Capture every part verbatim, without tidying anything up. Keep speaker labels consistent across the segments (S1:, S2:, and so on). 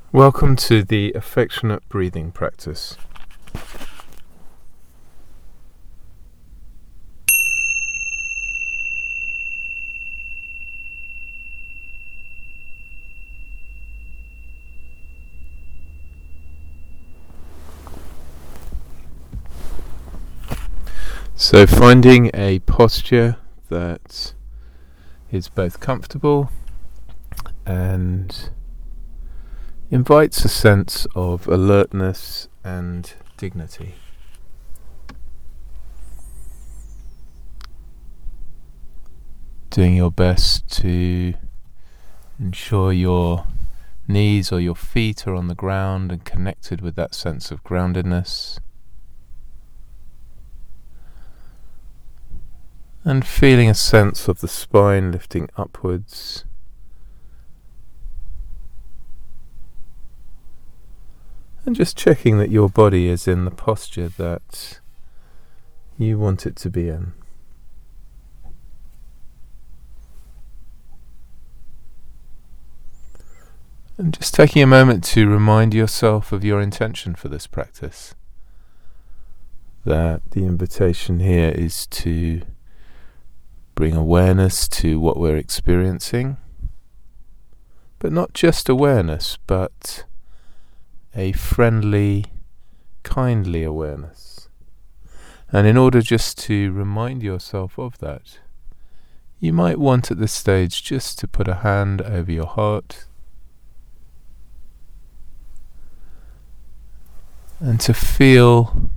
S1: Welcome to the affectionate breathing practice. So finding a posture that is both comfortable and invites a sense of alertness and dignity. Doing your best to ensure your knees or your feet are on the ground and connected with that sense of groundedness. And feeling a sense of the spine lifting upwards. And just checking that your body is in the posture that you want it to be in. And just taking a moment to remind yourself of your intention for this practice. That the invitation here is to bring awareness to what we're experiencing, but not just awareness, but a friendly, kindly awareness. And in order just to remind yourself of that, you might want at this stage just to put a hand over your heart and to feel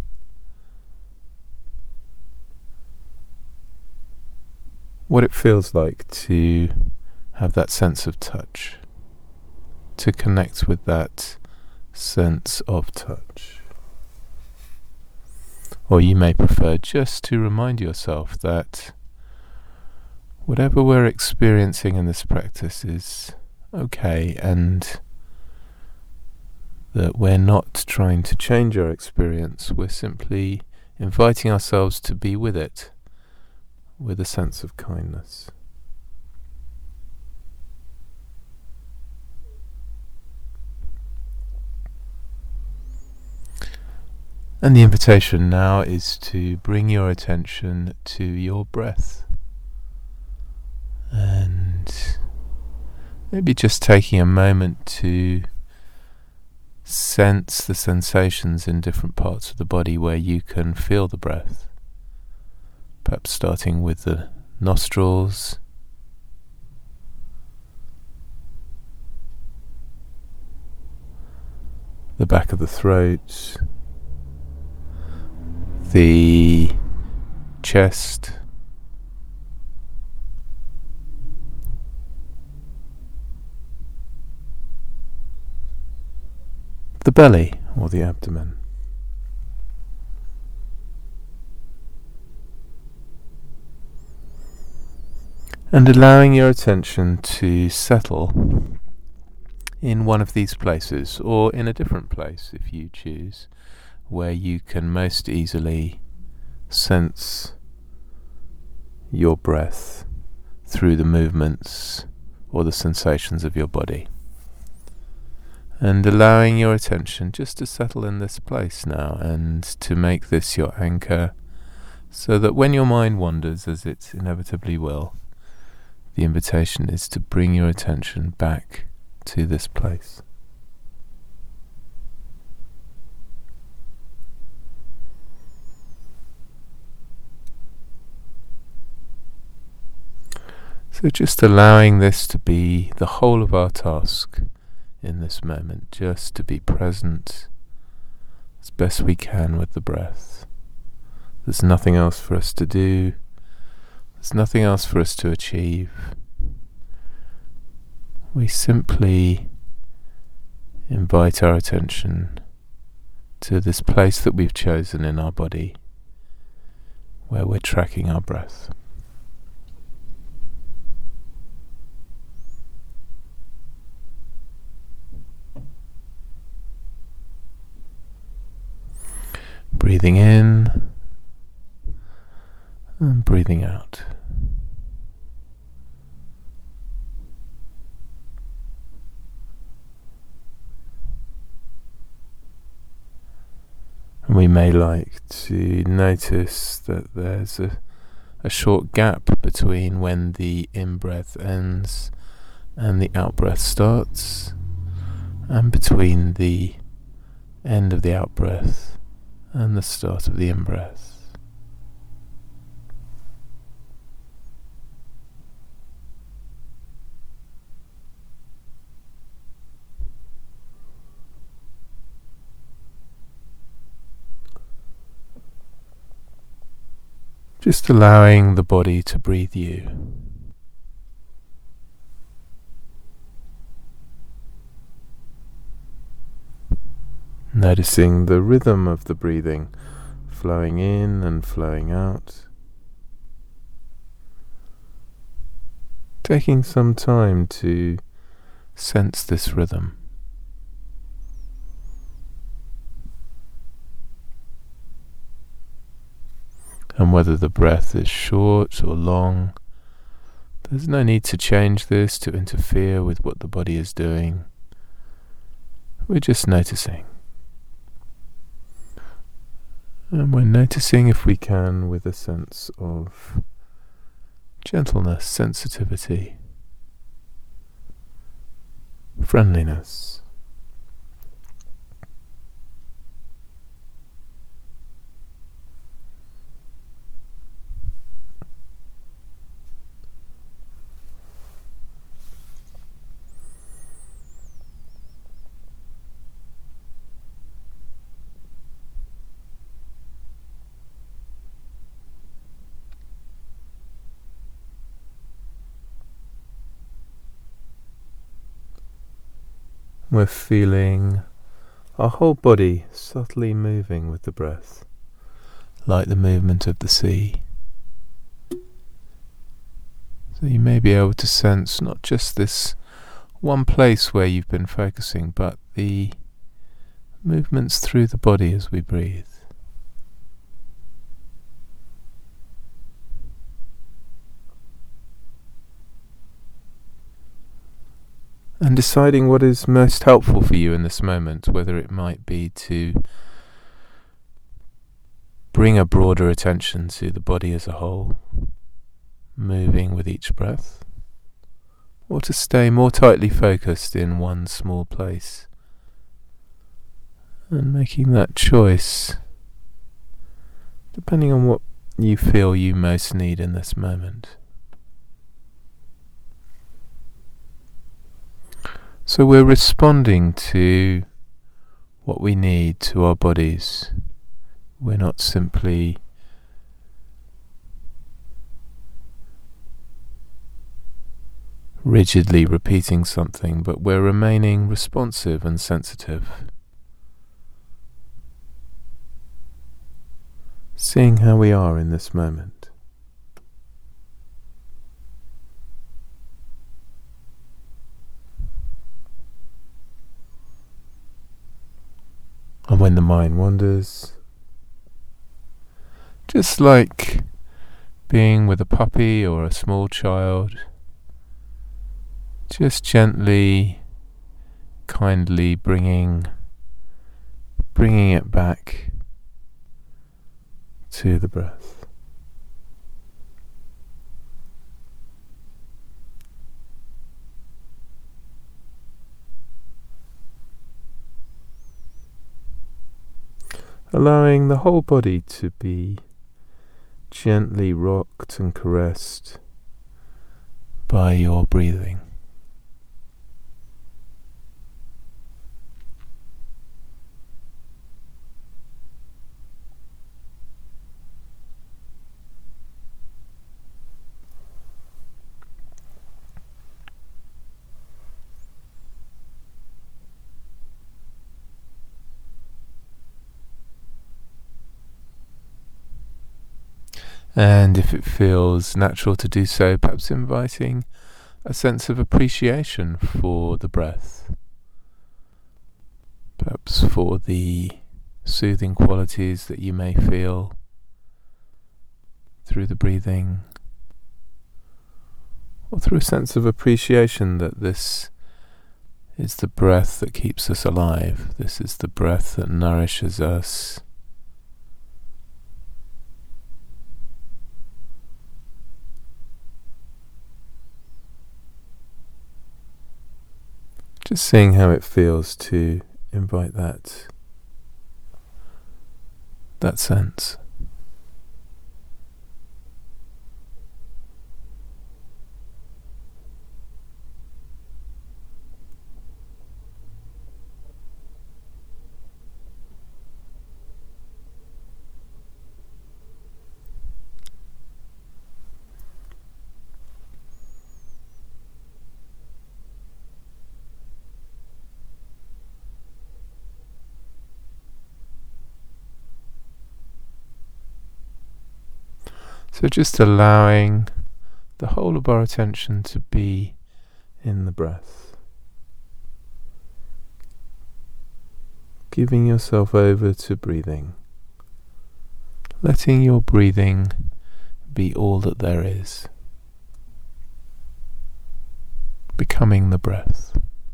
S1: what it feels like to have that sense of touch, to connect with that sense of touch. Or you may prefer just to remind yourself that whatever we're experiencing in this practice is okay, and that we're not trying to change our experience, we're simply inviting ourselves to be with it with a sense of kindness. And the invitation now is to bring your attention to your breath. And maybe just taking a moment to sense the sensations in different parts of the body where you can feel the breath. Perhaps starting with the nostrils, the back of the throat, the chest, the belly or the abdomen. And allowing your attention to settle in one of these places, or in a different place if you choose, where you can most easily sense your breath through the movements or the sensations of your body. And allowing your attention just to settle in this place now, and to make this your anchor, so that when your mind wanders, as it inevitably will, the invitation is to bring your attention back to this place. So just allowing this to be the whole of our task in this moment, just to be present as best we can with the breath. There's nothing else for us to do. There's nothing else for us to achieve. We simply invite our attention to this place that we've chosen in our body, where we're tracking our breath. Breathing in and breathing out. may like to notice that there's a, a short gap between when the in-breath ends and the out-breath starts, and between the end of the out-breath and the start of the in-breath. Just allowing the body to breathe you. Noticing the rhythm of the breathing, flowing in and flowing out. Taking some time to sense this rhythm. And whether the breath is short or long, there's no need to change this to interfere with what the body is doing. We're just noticing. And we're noticing, if we can, with a sense of gentleness, sensitivity, friendliness. We're feeling our whole body subtly moving with the breath, like the movement of the sea. So you may be able to sense not just this one place where you've been focusing, but the movements through the body as we breathe. And deciding what is most helpful for you in this moment, whether it might be to bring a broader attention to the body as a whole, moving with each breath, or to stay more tightly focused in one small place, and making that choice depending on what you feel you most need in this moment. So we're responding to what we need, to our bodies. We're not simply rigidly repeating something, but we're remaining responsive and sensitive. Seeing how we are in this moment. And when the mind wanders, just like being with a puppy or a small child, just gently, kindly bringing, bringing it back to the breath. Allowing the whole body to be gently rocked and caressed by your breathing. And if it feels natural to do so, perhaps inviting a sense of appreciation for the breath, perhaps for the soothing qualities that you may feel through the breathing, or through a sense of appreciation that this is the breath that keeps us alive, this is the breath that nourishes us, Just seeing how it feels to invite that that sense. So just allowing the whole of our attention to be in the breath. Giving yourself over to breathing. Letting your breathing be all that there is. Becoming the breath.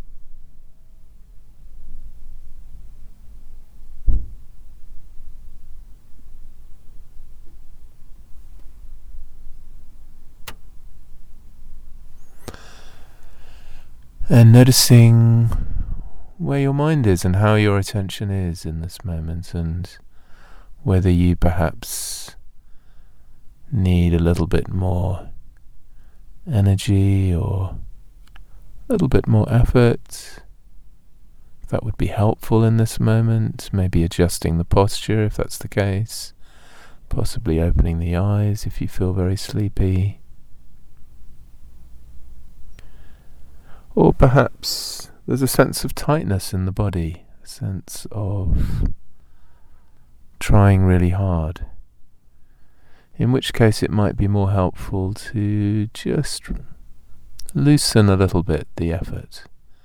S1: And noticing where your mind is and how your attention is in this moment, and whether you perhaps need a little bit more energy or a little bit more effort. That would be helpful in this moment. Maybe adjusting the posture if that's the case. Possibly opening the eyes if you feel very sleepy. Or perhaps there's a sense of tightness in the body, a sense of trying really hard. In which case it might be more helpful to just loosen a little bit the effort.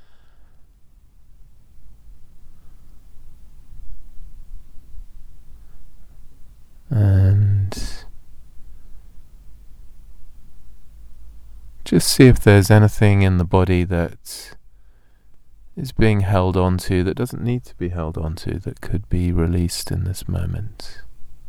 S1: And just see if there's anything in the body that is being held onto that doesn't need to be held onto, that could be released in this moment.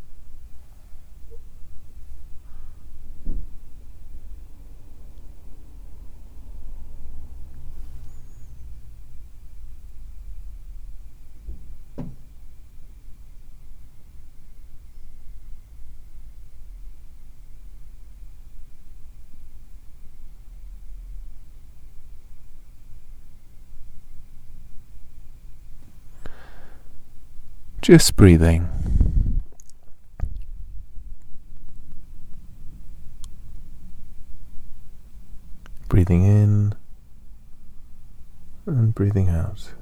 S1: Just breathing. Breathing in and breathing out.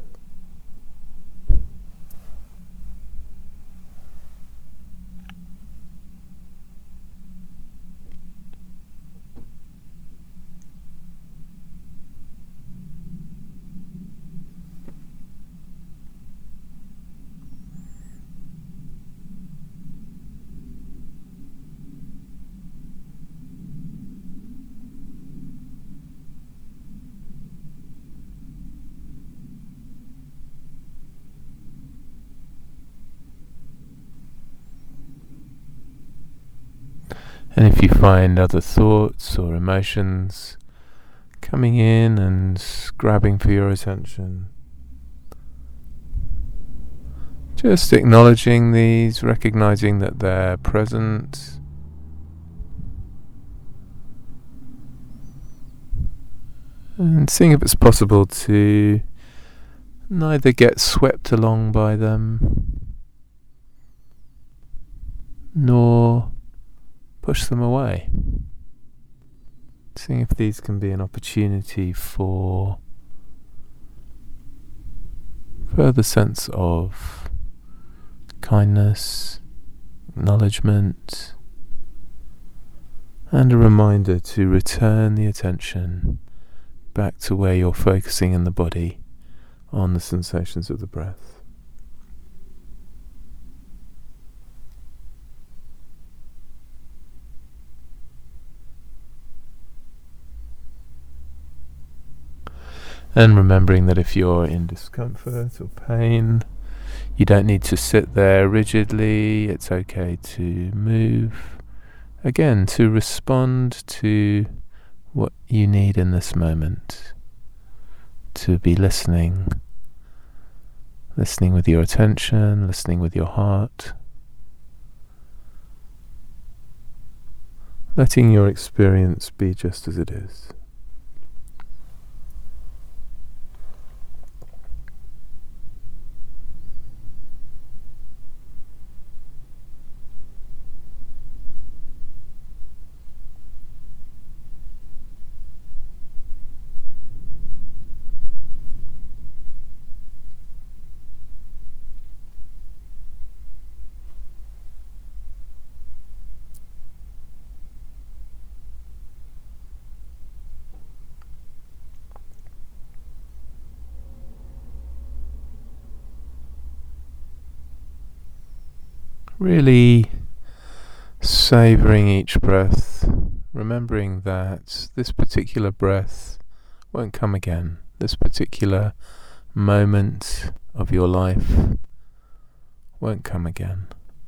S1: And if you find other thoughts or emotions coming in and grabbing for your attention, just acknowledging these, recognizing that they're present, and seeing if it's possible to neither get swept along by them nor push them away. Seeing if these can be an opportunity for further sense of kindness, acknowledgement, and a reminder to return the attention back to where you're focusing in the body on the sensations of the breath. And remembering that if you're in discomfort or pain, you don't need to sit there rigidly. It's okay to move. Again, to respond to what you need in this moment. to be listening, listening with your attention, listening with your heart, letting your experience be just as it is. Really savouring each breath, remembering that this particular breath won't come again. This particular moment of your life won't come again.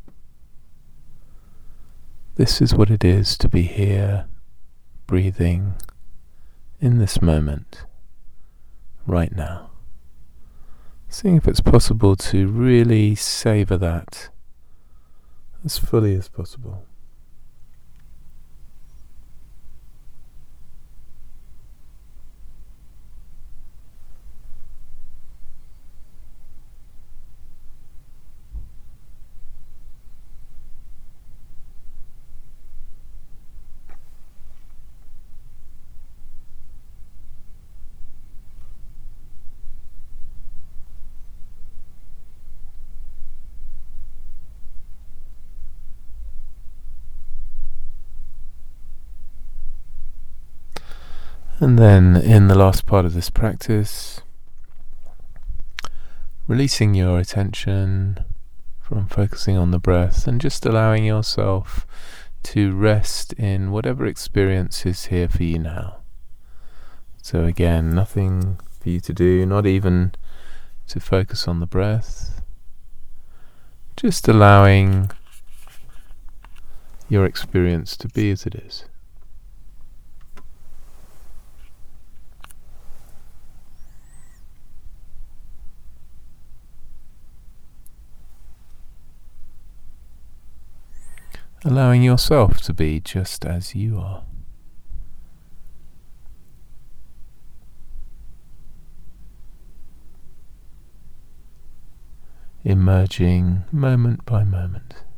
S1: This is what it is to be here, breathing, in this moment, right now. Seeing if it's possible to really savour that as fully as possible. And then in the last part of this practice, releasing your attention from focusing on the breath and just allowing yourself to rest in whatever experience is here for you now. So again, nothing for you to do, not even to focus on the breath, just allowing your experience to be as it is. Allowing yourself to be just as you are. Emerging moment by moment.